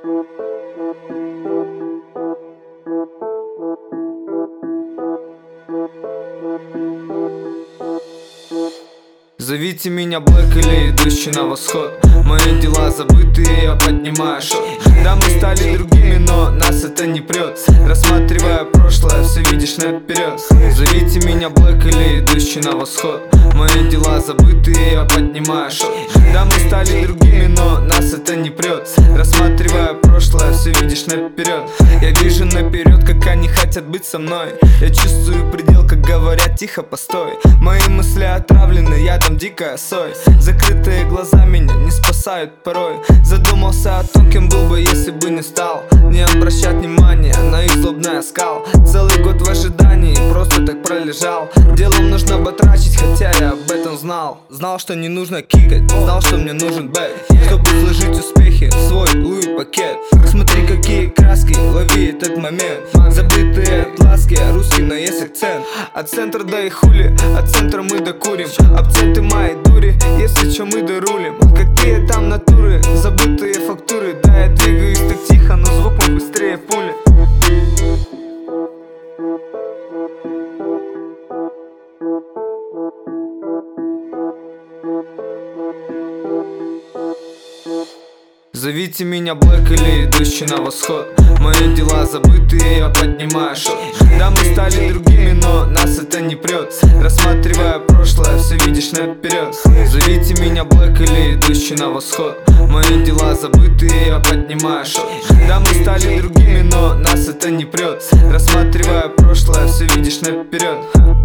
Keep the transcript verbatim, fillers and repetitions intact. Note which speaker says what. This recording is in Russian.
Speaker 1: Зовите меня Блэк или идущий на восход. Мои дела забытые, я поднимаю шот. Да, мы стали другими, но нас это не прет. Рассматривая прошлое, все видишь наперед. Зовите меня Блэк или идущий на восход. Мои дела забытые, я поднимаю шот. Да, мы стали другими, но нас это не прет. Рассматривая прошлое, все видишь наперед. Я вижу наперед, как они хотят быть со мной. Я чувствую предел, как говорят, тихо, постой. Мои мысли отравлены ядом дикая соль. Закрытые глаза меня не спасают порой. Задумался о том, кем был бы, если бы не стал. Не обращать внимания на их злобный оскал. Целый год в ожидании, просто так пролежал. Делом нужно батрачить, хотя я об этом знал. Знал, что не нужно кикать, знал, что мне нужен бэк, чтобы сложить успехи в свой Луи пакет. Смотри, какие краски, лови этот момент. Забытые отладки, русский, но есть акцент. От центра до и хули, от центра мы докурим. Абсенты мои дури, если чё мы дорулим. Какие там натуры, забытые фактуры. Да, я двигаюсь так тихо, но звук мой быстрее пули. Зовите меня Блэк или идущий на восход. Мои дела забытые, я поднимаю шот. Да, мы стали другими, но нас это не прет. Рассматривая прошлое, все видишь наперед. Зовите меня Блэк или идущий на восход. Мои дела забытые, я поднимаю шот. Да, мы стали другими, но нас это не прет. Рассматривая прошлое, все видишь наперед.